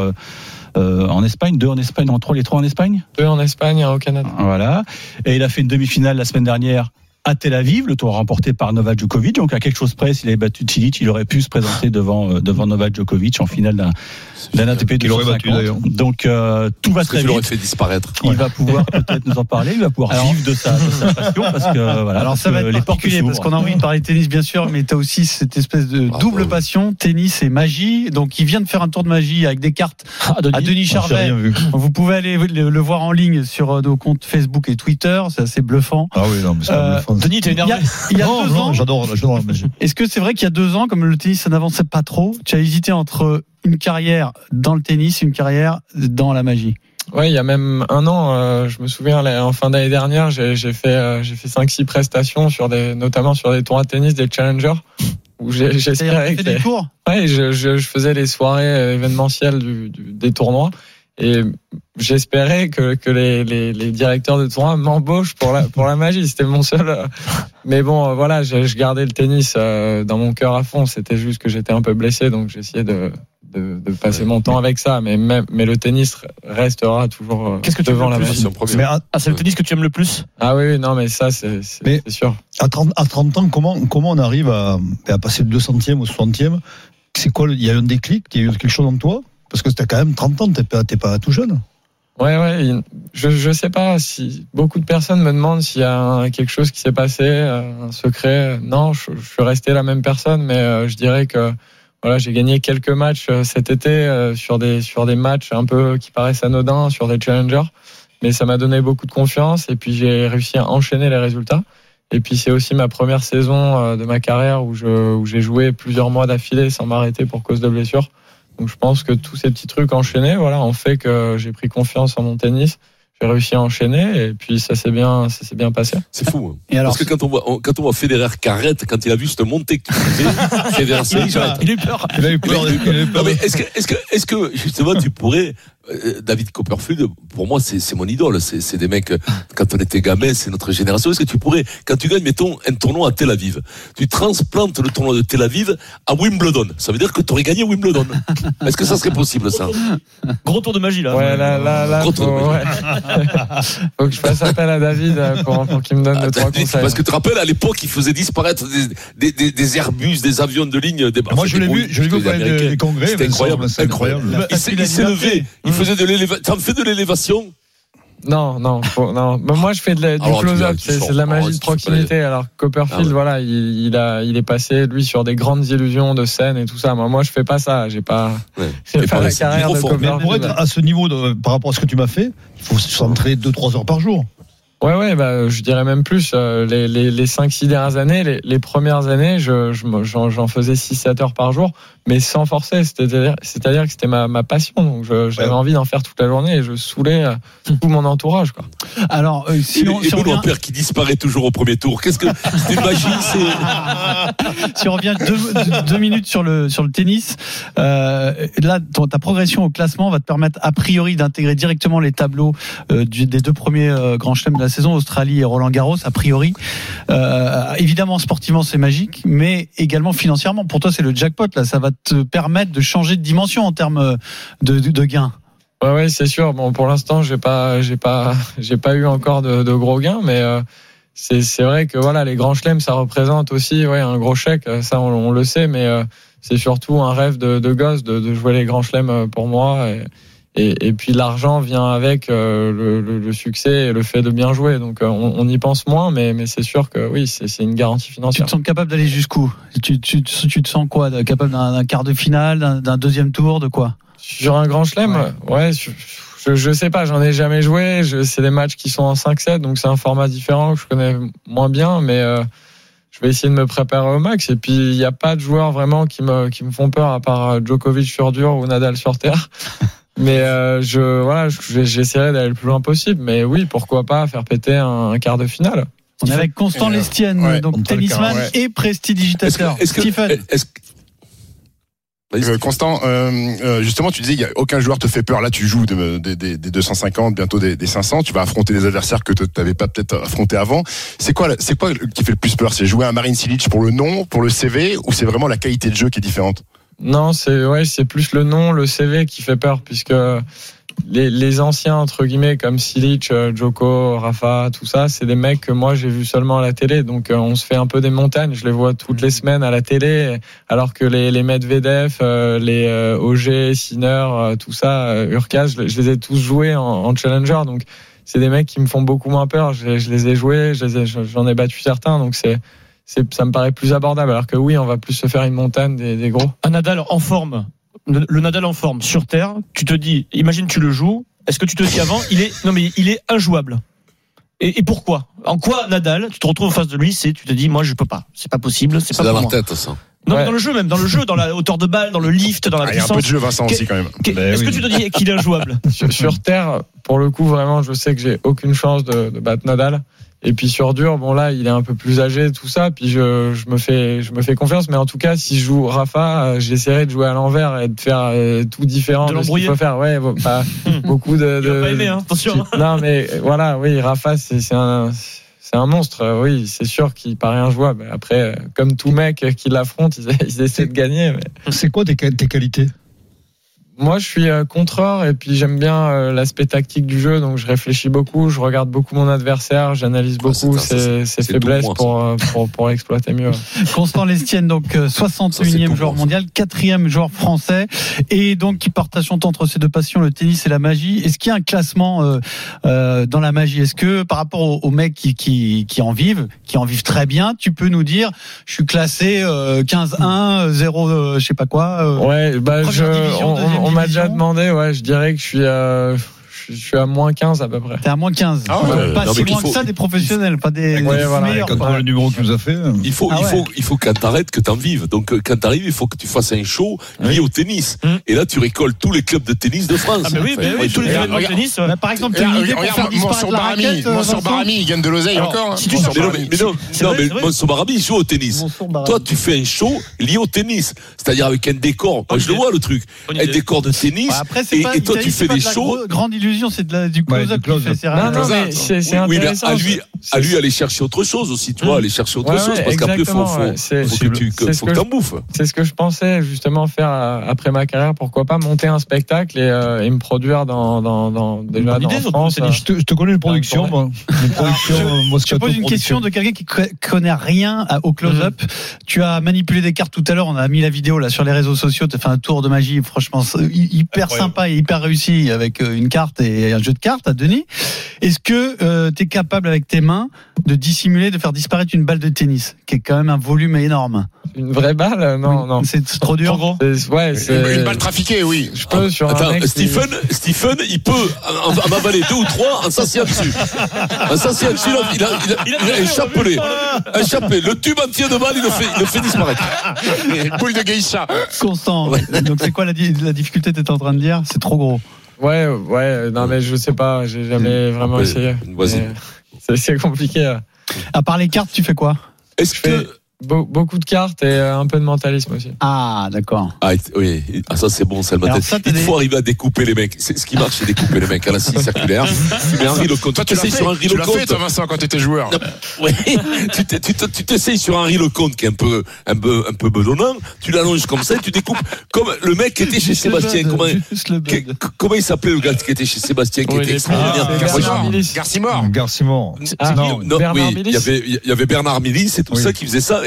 en Espagne, 2 en Espagne, les 3 en Espagne. 2 en Espagne et 1 au Canada. Voilà. Et il a fait une demi-finale la semaine dernière à Tel Aviv, le tour remporté par Novak Djokovic. Donc à quelque chose près, s'il avait battu Cilic, il aurait pu se présenter devant Novak Djokovic en finale d'un ATP 250. Donc tout va très vite. Il l'aurait fait disparaître. Il va pouvoir peut-être nous en parler. Il va pouvoir vivre de sa passion, parce que voilà. Alors ça va être particulier, parce qu'on a envie de parler de tennis bien sûr, mais t'as aussi cette espèce de double passion, tennis et magie. Donc il vient de faire un tour de magie avec des cartes à Denis Charvet. Vous pouvez aller le voir en ligne sur nos comptes Facebook et Twitter. C'est assez bluffant. Ah oui, non, mais c'est pas bluffant. Denis, t'es énervé. Il y a 2 ans. J'adore la magie. Est-ce que c'est vrai qu'il y a 2 ans, comme le tennis ça n'avançait pas trop, tu as hésité entre une carrière dans le tennis et une carrière dans la magie? Ouais, il y a même 1 an, je me souviens, en fin d'année dernière, j'ai fait 5-6 prestations notamment sur des tours à tennis, des challengers, où j'espérais que des tours. Ouais, je faisais les soirées événementielles des tournois. Et j'espérais que les directeurs de tournoi m'embauchent pour la magie. C'était mon seul. Mais bon, voilà, je gardais le tennis dans mon cœur à fond. C'était juste que j'étais un peu blessé, donc j'essayais de passer mon temps avec ça. Mais le tennis restera toujours devant la magie. C'est le tennis que tu aimes le plus? Ah oui, non, mais ça, c'est sûr. À 30 ans, comment on arrive à passer le 200e au 60e? C'est quoi? Il y a un déclic? Il y a eu quelque chose en toi? Parce que t'as quand même 30 ans, t'es pas tout jeune. Ouais, je sais pas si beaucoup de personnes me demandent s'il y a quelque chose qui s'est passé, un secret. Non, je suis resté la même personne, mais je dirais que voilà, j'ai gagné quelques matchs cet été sur des matchs un peu qui paraissent anodins, sur des challengers, mais ça m'a donné beaucoup de confiance et puis j'ai réussi à enchaîner les résultats. Et puis c'est aussi ma première saison de ma carrière où j'ai joué plusieurs mois d'affilée sans m'arrêter pour cause de blessure. Donc je pense que tous ces petits trucs enchaînés, voilà, ont fait que j'ai pris confiance en mon tennis. J'ai réussi à enchaîner et puis ça s'est bien passé. C'est fou. Hein. Et alors, parce que quand on voit Federer qui arrête, quand il a vu cette montée que tu faisais, Federer s'est dit j'arrête. Il a eu peur. Non mais est-ce que justement tu pourrais David Copperfield, pour moi c'est mon idole, c'est des mecs, quand on était gamin, c'est notre génération. Est-ce que tu pourrais, quand tu gagnes mettons un tournoi à Tel Aviv, tu transplantes le tournoi de Tel Aviv à Wimbledon, ça veut dire que tu aurais gagné Wimbledon? Est-ce que ça serait possible ça? Gros tour de magie là. Ouais, là gros tour de magie. Faut que je fasse appel à David pour qu'il me donne 2-3 conseils. Parce que tu te rappelles à l'époque il faisait disparaître des Airbus, des avions de ligne, moi je l'ai vu au congrès, c'était incroyable. Il s'est levé. Il faisait t'en fais de l'élévation? Non. Moi, je fais du close-up. C'est de la magie de proximité. Alors, Copperfield, voilà, il est passé, lui, sur des grandes illusions de scène et tout ça. Moi, je fais pas ça. J'ai pas la carrière de Copperfield. Mais pour être à ce niveau par rapport à ce que tu m'as fait, il faut s'entraîner 2-3 heures par jour. Ouais, je dirais même plus. Les 5-6 dernières années, les premières années, j'en faisais 6-7 heures par jour, mais sans forcer. C'est-à-dire que c'était ma passion. Donc, j'avais envie d'en faire toute la journée et je saoulais tout mon entourage, quoi. Alors, si on père qui disparaît toujours au premier tour. Qu'est-ce que c'est magie, Si on revient 2 minutes sur le tennis, là, ta progression au classement va te permettre a priori d'intégrer directement les tableaux des 2 premiers grands chelems de la saison, Australie et Roland Garros, a priori. Évidemment, sportivement, c'est magique, mais également financièrement. Pour toi, c'est le jackpot, là. Ça va te permettre de changer de dimension en termes de gains. Ouais, c'est sûr. Bon, pour l'instant, j'ai pas eu encore de gros gains, mais c'est vrai que voilà, les grands chelems, ça représente aussi un gros chèque. Ça, on le sait, mais c'est surtout un rêve de gosse de jouer les grands chelems pour moi. Et puis l'argent vient avec le succès et le fait de bien jouer. Donc on y pense moins, mais c'est sûr que oui, c'est une garantie financière. Tu te sens capable d'aller jusqu'où ? Tu te sens quoi ? Capable d'un quart de finale, d'un deuxième tour, de quoi ? Sur un grand chelem, ouais, je sais pas, j'en ai jamais joué. C'est des matchs qui sont en 5-7, donc c'est un format différent que je connais moins bien, mais je vais essayer de me préparer au max. Et puis il n'y a pas de joueurs vraiment qui me font peur à part Djokovic sur dur ou Nadal sur terre. Mais j'essaierai d'aller le plus loin possible. Mais oui, pourquoi pas faire péter un quart de finale. On est avec Constant Lestienne, donc tennisman et prestidigitateur. Stephen. Constant, justement, tu disais, il y a aucun joueur te fait peur. Là, tu joues des 250, bientôt des 500. Tu vas affronter des adversaires que tu n'avais pas peut-être affronté avant. C'est quoi qui fait le plus peur ? C'est jouer à Marin Cilic pour le nom, pour le CV, ou c'est vraiment la qualité de jeu qui est différente ? Non, c'est plus le nom, le CV qui fait peur, puisque les anciens entre guillemets comme Cilic, Djoko, Rafa, tout ça, c'est des mecs que moi j'ai vu seulement à la télé. Donc on se fait un peu des montagnes. Je les vois toutes les semaines à la télé, alors que les Medvedev, les OG, Sinner, tout ça, Urkaz, je les ai tous joués en challenger. Donc c'est des mecs qui me font beaucoup moins peur. Je les ai joués, j'en ai battu certains. Donc ça me paraît plus abordable, alors que oui, on va plus se faire une montagne des gros. Un Nadal en forme, le Nadal en forme sur terre, tu te dis, imagine tu le joues, est-ce que tu te dis avant, il est injouable? Et pourquoi? En quoi Nadal, tu te retrouves en face de lui, tu te dis, moi je peux pas, c'est pas possible, c'est pas dans pour la moi. tête, ça. Non, mais dans le jeu même, dans la hauteur de balle, dans le lift, dans la puissance. Il y a un peu de jeu, Vincent, aussi quand même. Est-ce que tu te dis qu'il est injouable? Sur terre, pour le coup, vraiment, je sais que j'ai aucune chance de battre Nadal. Et puis sur dur, bon là, il est un peu plus âgé, tout ça. Puis je me fais confiance. Mais en tout cas, si je joue Rafa, j'essaierai de jouer à l'envers et de faire tout différent de ce qu'il faut faire. Ouais, pas beaucoup de. Il va pas aimer, hein, attention. Non, mais voilà, oui, Rafa, c'est un monstre. Oui, c'est sûr qu'il paraît injouable. Après, comme tout mec qui l'affronte, ils essaient de gagner. Mais... C'est quoi tes qualités? Moi, je suis contreur et puis j'aime bien l'aspect tactique du jeu, donc je réfléchis beaucoup, je regarde beaucoup mon adversaire, j'analyse beaucoup ses faiblesses pour exploiter mieux. Constant Lestienne, donc 61e joueur mondial, 4e joueur français, et donc qui partage son temps entre ces deux passions, le tennis et la magie. Est-ce qu'il y a un classement dans la magie? Est-ce que par rapport aux mecs qui en vivent très bien, tu peux nous dire, je suis classé 15-1, 0, je sais pas quoi. Ouais, on m'a déjà demandé, ouais, je dirais que je suis à moins 15 à peu près. T'es à moins 15. Ah ouais, pas si loin que ça des professionnels, pas des meilleurs. Quand le numéro que nous a fait. Il faut quand t'arrêtes que t'en vives. Donc quand t'arrives, il faut que tu fasses un show lié au tennis. Et là, tu récoltes tous les clubs de tennis de France. Ah mais oui, tous les événements de tennis. Par exemple, tu as une idée pour faire disparaître la raquette, Mansour Barami, il gagne de l'oseille encore. Mais Mansour Barami, il joue au tennis. Toi, tu fais un show lié au tennis. C'est-à-dire avec un décor. Moi, je le vois, le truc. Un décor de tennis. Et toi, tu fais des shows. Grande illusion, c'est du close-up qui fait. Non, mais c'est intéressant. À lui aller chercher autre chose aussi, tu vois, aller chercher autre chose, parce qu'après faut que t'en bouffes. C'est ce que je pensais justement faire après ma carrière. Pourquoi pas monter un spectacle et me produire dans France. Je te connais une production, moi. Je pose une question de quelqu'un qui connaît rien au close-up. Tu as manipulé des cartes tout à l'heure. On a mis la vidéo là sur les réseaux sociaux. Tu as fait un tour de magie, franchement hyper sympa et hyper réussi avec une carte et un jeu de cartes à Denis. Est-ce que tu es capable avec tes mains de dissimuler, de faire disparaître une balle de tennis, qui est quand même un volume énorme? Une vraie balle? Non. C'est trop dur. Gros. Une balle trafiquée, oui. Je peux sur Attends, un mec Stephen, il peut en avaler 2 ou 3 en s'assied dessus. En s'assied dessus, il a un chapelet. Un chapelet. Le tube entier de balle, il le fait disparaître. Boule de geisha. Constant. Donc c'est quoi la difficulté que t'es en train de dire? C'est trop gros. Ouais, non mais je sais pas, j'ai jamais vraiment essayé. C'est compliqué. À part les cartes, tu fais quoi? Est-ce que beaucoup de cartes et un peu de mentalisme aussi. Ah, d'accord. Ah oui, ça c'est bon, ça le mentalisme. Il faut arriver à découper les mecs. C'est ce qui marche, c'est découper les mecs à la scie circulaire. Tu mets un rideau compte. Toi, tu l'as fait, toi, Vincent, quand t'étais joueur. Oui, tu t'essayes sur un rideau compte qui est un peu bedonnant. Tu l'allonges comme ça et tu découpes comme le mec qui était chez Sébastien. Comment il s'appelait le gars qui était chez Sébastien, qui était extraordinaire? Garcimore. Garcimore. Non, oui, il y avait Bernard Milis et tout ça qui faisait ça.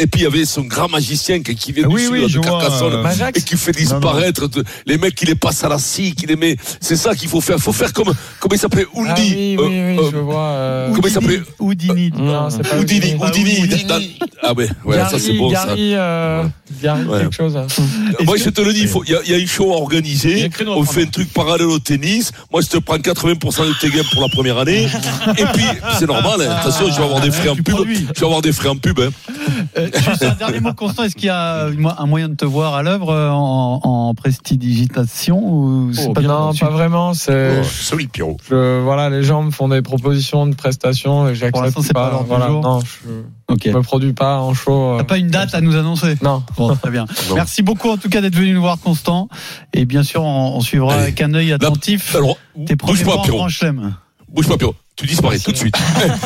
et puis il y avait son grand magicien qui vient du sud de Carcassonne et qui fait disparaître les mecs qui les passent à la scie, qui les met. C'est ça qu'il faut faire. Il faut faire comme il s'appelait Undi. Oui, je vois. Comment il s'appelait Houdini. Non, c'est pas Houdini. Ah ouais, ça c'est bon. Gary, quelque chose. Moi je te le dis, il y a une show à organiser. On fait un truc parallèle au tennis. Moi je te prends 80% de tes games pour la première année. Et puis c'est normal. Attention, je vais avoir des frais en pub. Juste un dernier mot, Constant. Est-ce qu'il y a un moyen de te voir à l'œuvre en prestidigitation ou non, pas vraiment. C'est solide, Pierrot. Voilà, les gens me font des propositions de prestations et j'accepte pas. Voilà, non, je me produis pas en show. T'as pas une date à nous annoncer? Non. Bon, très bien. Non. Merci beaucoup en tout cas d'être venu nous voir, Constant. Et bien sûr, on suivra avec un œil attentif tes premiers pas en Grand Chelem. Bouge pas, Pierrot. Tu disparais tout de suite.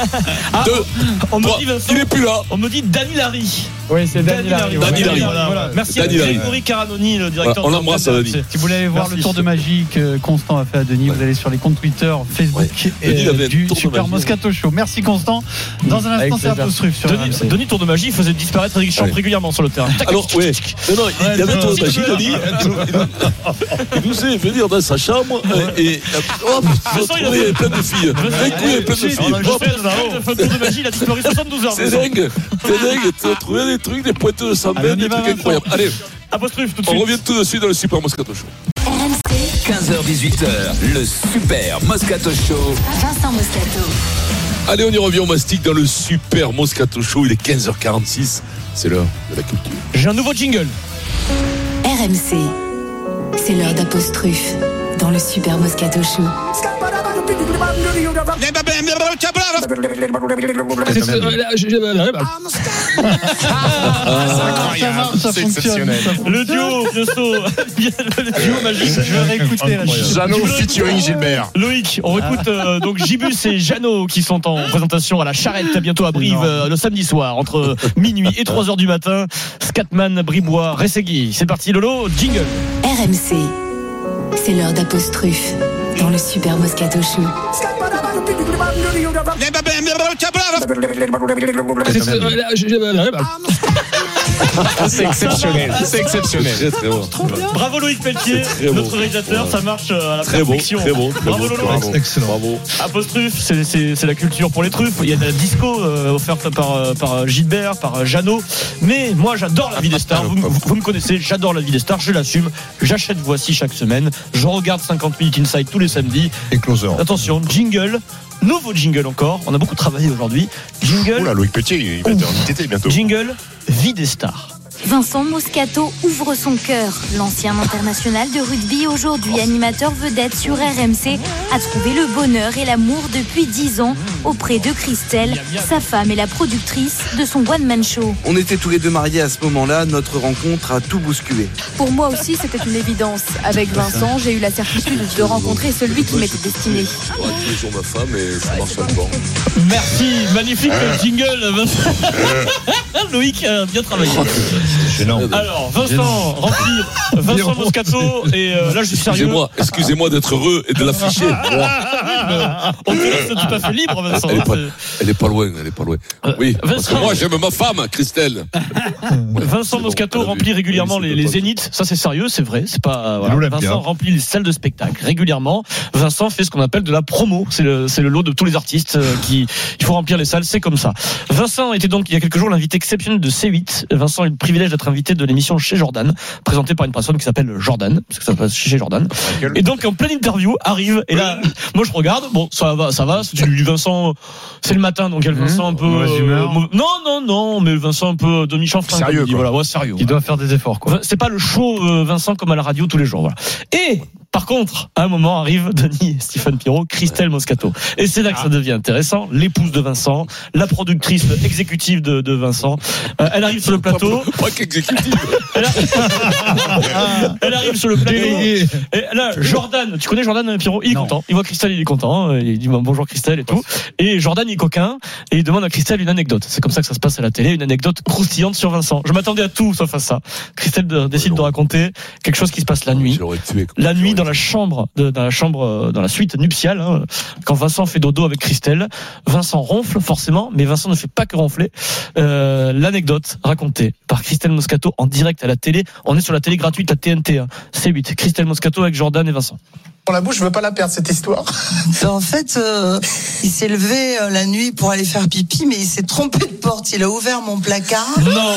Il est plus là. On me dit Dani Larry. Oui, c'est Dani Larry. Voilà. Merci à Grégory Caranoni, le directeur. On l'embrasse, Dani. Si vous voulez aller voir le tour de magie que Constant a fait à Denis, vous allez sur les comptes Twitter, Facebook et du Super Moscato Show. Merci Constant. Dans un instant, c'est Apostrophe sur RMC. Denis, tour de magie, il faisait disparaître Eric Champ régulièrement sur le terrain. Alors, il y avait tour de magie, Denis. Il nous est venu dans sa chambre et il avait plein de filles. Il a fait tour de magie, il a disparu 72 heures. C'est dingue. Tu as trouvé des trucs, des pointeux de 100 mètres, des trucs incroyables. Allez, Apostrophe tout de suite. On revient tout de suite dans le Super Moscato Show. RMC, 15h-18h, le Super Moscato Show. Vincent Moscato. Allez, on y revient, on mastique dans le Super Moscato Show. Il est 15h46. C'est l'heure de la culture. J'ai un nouveau jingle. RMC, c'est l'heure d'Apostrophe dans le Super Moscato Show. Ça fonctionne. Le duo magique. Je vais réécouter la Jeannot featuring Gilbert. Loïc, on écoute donc Gibus et Jeannot qui sont en présentation à la Charrette bientôt à Brive le samedi soir entre minuit et 3h du matin. Scatman, Bribois, Ressegui. C'est parti Lolo, jingle. RMC, c'est l'heure d'Apostrophe dans le Super Moscato Show. C'est exceptionnel. C'est exceptionnel. Très bon. Bravo Loïc Pelletier, notre réalisateur, ça marche à la perfection. Très bon. Bravo Lolo. Excellent. Bravo. Apostrophe, c'est la culture pour les truffes. Il y a de la disco offerte par Gilbert, par Jeannot. Mais moi, j'adore la vie des stars. Vous me connaissez, j'adore la vie des stars. Je l'assume. J'achète Voici chaque semaine. Je regarde 50 minutes Inside tous les samedis. Et closer. Attention, jingle. Nouveau jingle encore. On a beaucoup travaillé aujourd'hui. Jingle. Oula, Loïc Pelletier, il va être en ITT bientôt. Jingle. Vie des stars. Vincent Moscato ouvre son cœur. L'ancien international de rugby, aujourd'hui animateur vedette sur RMC, a trouvé le bonheur et l'amour depuis 10 ans auprès de Christelle, sa femme et la productrice de son one-man show. On était tous les deux mariés à ce moment-là, notre rencontre a tout bousculé. Pour moi aussi, c'était une évidence. Avec Vincent, j'ai eu la certitude de rencontrer celui qui m'était destiné. Tous les jours ma femme et ça marche encore. Merci, magnifique jingle, Vincent. Loïc a bien travaillé. Gênant. Alors, Vincent Moscato, et là je suis sérieux. Excusez-moi d'être heureux et de l'afficher. On te laisse tout à fait libre, Vincent. Elle est pas loin. Oui, parce que moi j'aime ma femme, Christelle. Vincent Moscato remplit régulièrement les zéniths. Ça c'est sérieux, c'est vrai. C'est pas. Voilà. Vincent remplit les salles de spectacle régulièrement. Vincent fait ce qu'on appelle de la promo. C'est le lot de tous les artistes il faut remplir les salles. C'est comme ça. Vincent était donc il y a quelques jours l'invité exceptionnel de C8. Vincent a eu le privilège d'être invité de l'émission Chez Jordan, présentée par une personne qui s'appelle Jordan, parce que ça passe chez Jordan. Et donc en pleine interview arrive, et là, moi je regarde, bon ça va, c'est du Vincent, c'est le matin, donc il y a le Vincent un peu non, mais le Vincent un peu demi-chanfrein. Sérieux, quoi. Voilà, sérieux. Il doit faire des efforts, quoi. C'est pas le show Vincent comme à la radio tous les jours, voilà. Et par contre, à un moment arrive Denis et Stéphane Pirot, Christelle Moscato. Et c'est là que ça devient intéressant. L'épouse de Vincent, la productrice exécutive de Vincent. Elle arrive sur le plateau. Pas qu'exécutive. Elle arrive sur le plateau. Et là, Jordan, tu connais Jordan Pirot? Il est content. Il voit Christelle, il est content. Il dit bonjour Christelle et tout. Et Jordan, il est coquin. Et il demande à Christelle une anecdote. C'est comme ça que ça se passe à la télé. Une anecdote croustillante sur Vincent. Je m'attendais à tout sauf à ça. Christelle décide de raconter quelque chose qui se passe la nuit. La nuit dans la suite nuptiale, hein, quand Vincent fait dodo avec Christelle. Vincent ronfle forcément, mais Vincent ne fait pas que ronfler. L'anecdote racontée par Christelle Moscato en direct à la télé. On est sur la télé gratuite, la TNT, hein, C8. Christelle Moscato avec Jordan et Vincent. Pour la bouche, je veux pas la perdre cette histoire. En fait, il s'est levé la nuit pour aller faire pipi, mais il s'est trompé de porte. Il a ouvert mon placard. Non.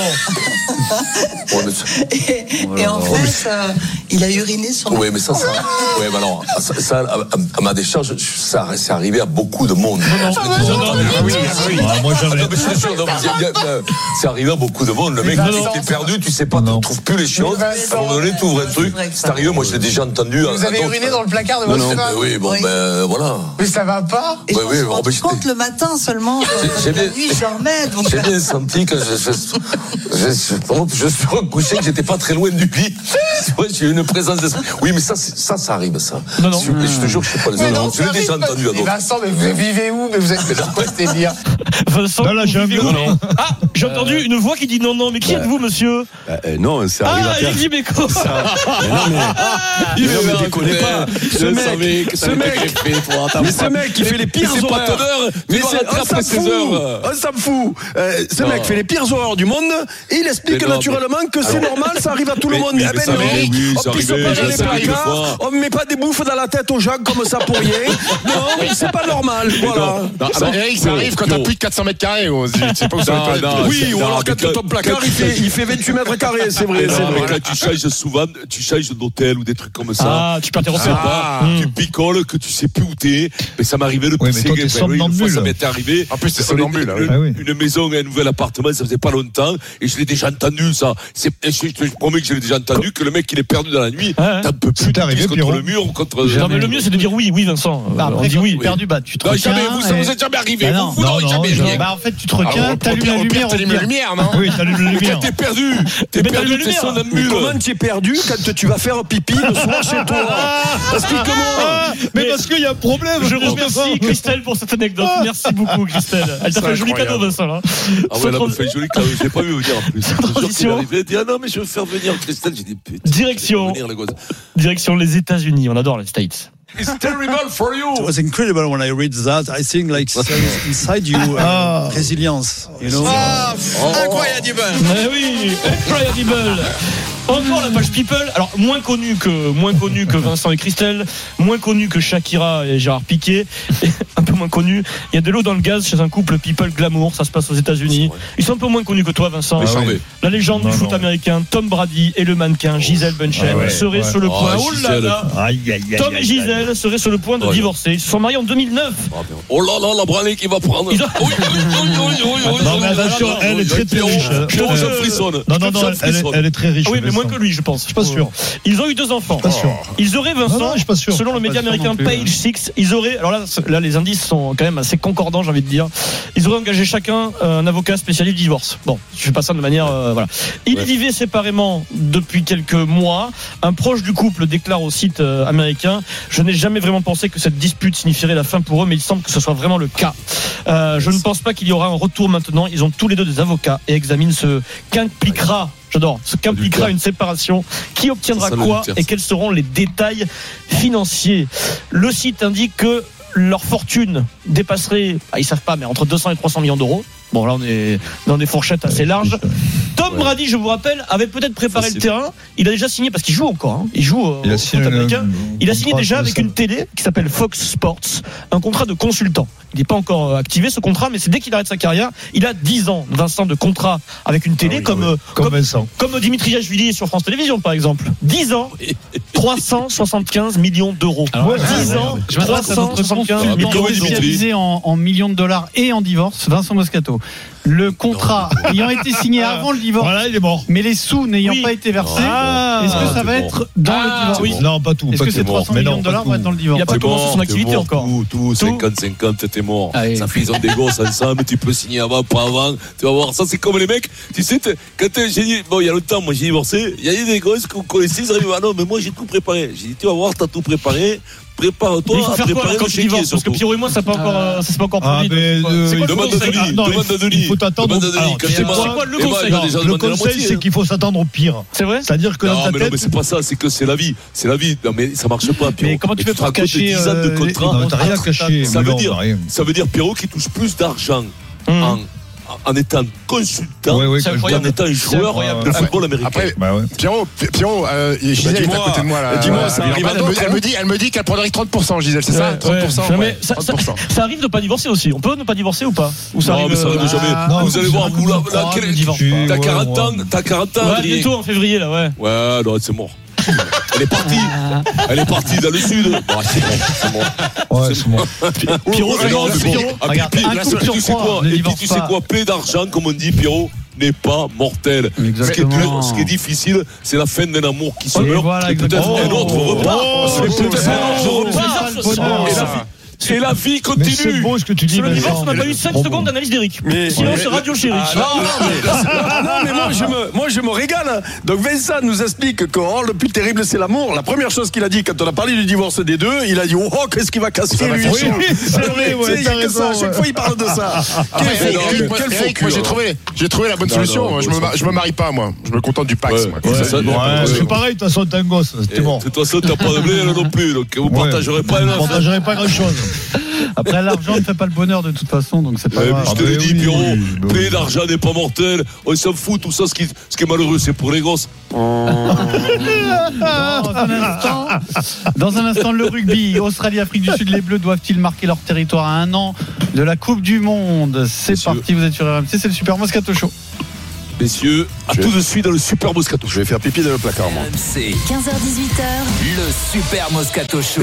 et en fait, il a uriné sur. Oui, mais ça. Oui, mais alors, ça, à ma décharge, ça, c'est arrivé à beaucoup de monde. Moi jamais. C'est arrivé à beaucoup de monde. Le mec, t'es perdu, tu sais pas, tu trouves plus les choses. À un moment donné, tu ouvres un truc. C'est arrivé, moi, je l'ai déjà entendu. Vous avez uriné dans le placard de votre femme? Oui, bon, ben voilà. Mais ça va pas? Et je me suis compte le matin seulement. La nuit, je dormais. J'ai bien senti que je suis recouché, que j'étais pas très loin du lit. J'ai eu une présence d'esprit. Oui, mais ça arrive, ça. Non. Je te jure que je sais pas les autres. Je l'ai déjà entendu à d'autres. Vincent, mais vous vivez où? Mais vous êtes quoi ce délire? Vincent, là, j'ai un bureau. Ah, j'ai entendu une voix qui dit non, mais qui êtes-vous, monsieur? Non, ça arrive à Eric Dimeco. Il ne déconne pas. Ce mec, il fait les pires horreurs. Mais on s'en fout. Ce mec fait les pires horreurs du monde et il explique naturellement que c'est normal, ça arrive à tout le monde. Eh ben non, on pisse pas dans les placards, on met pas des bouffes dans la tête aux gens comme ça pour rien. Non, c'est pas normal. Voilà. Eric, ça arrive quand t'as plus de 400 mètres carrés. Tu sais pas où ça va. Oui, ou alors quand ton placard il fait 28 mètres carrés, c'est vrai. Quand tu changes souvent, tu changes d'hôtel ou des trucs comme ça. Ah, tu perds tes repères. Tu picoles, que tu sais plus où t'es. Mais ça m'arrivait de pisser. Mais toi, t'es somnambule. Ça m'était arrivé. En plus, c'est somnambule. Une maison et un nouvel appartement, ça faisait pas longtemps. Et je l'ai déjà entendu, ça. Je te promets que je l'ai déjà entendu, que le mec, il est perdu dans la nuit. T'en peux plus. Arrivé, contre le mur ou contre. Non, mais le mieux, c'est de dire oui, Vincent. Après, on dit oui. Perdu, tu te retiens. Vous êtes jamais arrivé. Vous n'aurez jamais rien. En fait, tu te retiens, t'allumes la lumière. T'allumes la lumière, non? Oui, t'allumes la lumière. T'es perdu. T'es somnambule. Comment tu es perdu quand tu vas faire pipi le soir chez toi? Explique-moi. Mais parce qu'il y a un problème. Je remercie Christelle pour cette anecdote. Merci beaucoup, Christelle. Elle t'a fait un joli cadeau, Vincent. Ah ouais, elle m'a fait un joli cadeau. Je l'ai pas vu venir en plus. Transition. Elle dit, ah non, mais je veux faire venir Christelle. J'ai dit, putain. Direction les États-Unis. On adore les States. It's terrible for you. It was incredible when I read that. I think like inside you resilience, you know. Incroyable. Oui, incroyable. Encore la page People. Alors moins connu que Vincent et Christelle, moins connu que Shakira et Gérard Piqué, et un peu moins connu. Il y a de l'eau dans le gaz chez un couple People glamour. Ça se passe aux États-Unis. Ils sont un peu moins connus que toi, Vincent. La légende du foot américain Tom Brady et le mannequin Gisèle Bündchen seraient sur le point. Oh là là. Tom et Gisèle seraient sur le point de divorcer. Ils se sont mariés en 2009. Oh là là, la branlée qui va prendre. Non mais attention, elle est très très riche. Je frissonne. Non, elle est très riche. Oui, mais moins que lui, je pense. Je suis pas sûr. Ils ont eu 2 enfants. Pas sûr. Ils auraient, Vincent, non, je suis pas sûr. Selon le média américain Page Six, ils auraient. Alors là, les indices sont quand même assez concordants, j'ai envie de dire. Ils auraient engagé chacun un avocat spécialiste du divorce. Bon, je fais pas ça de manière. Voilà. Ils vivaient séparément depuis quelques mois. Un proche du couple déclare au site américain: je n'ai jamais vraiment pensé que cette dispute signifierait la fin pour eux, mais il semble que ce soit vraiment le cas. Je ne pense pas qu'il y aura un retour maintenant. Ils ont tous les deux des avocats et examinent ce qu'impliquera. J'adore. Ce qu'impliquera une séparation, qui obtiendra quoi et quels seront les détails financiers. Le site indique que leur fortune dépasserait, ils savent pas, mais entre 200 et 300 millions d'euros. Bon, là, on est dans des fourchettes assez larges. Tom Brady, je vous rappelle, avait peut-être préparé le terrain. Il a déjà signé, parce qu'il joue encore. Hein. Il joue au foot américain. Il a signé déjà avec une télé qui s'appelle Fox Sports, un contrat de consultant. Il n'est pas encore activé ce contrat, mais c'est dès qu'il arrête sa carrière. Il a 10 ans, Vincent, de contrat avec une télé comme Dimitri Yachvili sur France Télévisions, par exemple. 10 ans, 375 millions d'euros. 10 ans, 375 millions d'euros. Spécialisé en millions de dollars et en divorce, Vincent Moscato. Le contrat ayant été signé avant le divorce, il est mort. Mais les sous n'ayant pas été versés, est-ce que ça va être dans le divorce? Non, pas tout. Est-ce que ces 300 millions de dollars vont être dans le divorce? Il n'y a pas commencé son activité encore. Tout, 50-50, t'es mort. Ça fait, ils ont des gosses ensemble, tu peux signer avant, pas avant. Tu vas voir, ça c'est comme les mecs. Tu sais, quand j'ai dit, bon, il y a longtemps, moi j'ai divorcé, il y a des gosses que vous connaissez, ils arrivent, ah non, mais moi j'ai tout préparé. J'ai dit, tu vas voir, t'as tout préparé. Prépare-toi il faut faire quoi quand tu divorces? Parce que Pierrot et moi, ça s'est pas encore produit. Demande à Denis. Il faut t'attendre. C'est quoi le conseil? Le conseil, c'est qu'il faut s'attendre au pire. C'est vrai? C'est-à-dire que dans ta tête. Non, mais c'est pas ça, c'est que c'est la vie. C'est la vie. Non, mais ça marche pas, Pierrot. Mais comment tu fais pour cacher 10 ans de contrat? T'as rien caché. Ça veut dire, Pierrot, qui touche plus d'argent en étant consultant, en étant joueur de football américain. Après, Pierrot, Gisèle est à côté de moi là. Dis-moi, ça arrive elle me dit qu'elle prendrait 30%, Gisèle, c'est ça? 30%. Mais ça arrive de pas divorcer aussi. On peut ne pas divorcer ou pas? Non, mais ça arrive jamais. Vous allez voir, t'as 40 ans, Ouais, bientôt en février là, ouais. Ouais, non, c'est mort. Elle est partie dans le sud. C'est mort. Ouais, c'est mort. Pierrot, tu sais quoi, plaie d'argent, comme on dit, Pierrot, n'est pas mortel. Ce qui est difficile, c'est la fin d'un amour qui se meurt. Et peut-être un autre repart. Et la vie continue. Mais c'est beau ce que tu dis. Sur le divorce, on n'a pas eu 5 secondes d'analyse d'Eric. Sinon, c'est Radio Chéri. Non, mais moi, je me régale. Donc, Vincent nous explique que le plus terrible, c'est l'amour. La première chose qu'il a dit quand on a parlé du divorce des deux, il a dit, oh, qu'est-ce qu'il va casser, lui. Oui, c'est vrai, il y a que ça. À chaque fois, il parle de ça. Eric, moi, j'ai trouvé la bonne solution. Je me marie pas, moi. Je me contente du Pax. C'est pareil, de toute façon, t'es un gosse. C'était bon. De toute façon, t'as pas de blé, elle non plus. Donc, vous partagerez pas. Vous partagerez pas grand-chose. Après, l'argent ne fait pas le bonheur de toute façon, donc c'est pas grave. Je te l'ai dit, Pierrot, payer d'argent n'est pas mortel. On s'en fout, tout ça, ce qui est malheureux, c'est pour les gosses. Dans un instant, le rugby. Australie, Afrique du Sud, les Bleus doivent-ils marquer leur territoire à 1 an de la Coupe du Monde? C'est parti, vous êtes sur RMC, c'est le Super Moscato Show. Messieurs, à tout de suite dans le Super Moscato Show. Je vais faire pipi dans le placard, moi. RMC. 15h-18h, le Super Moscato Show.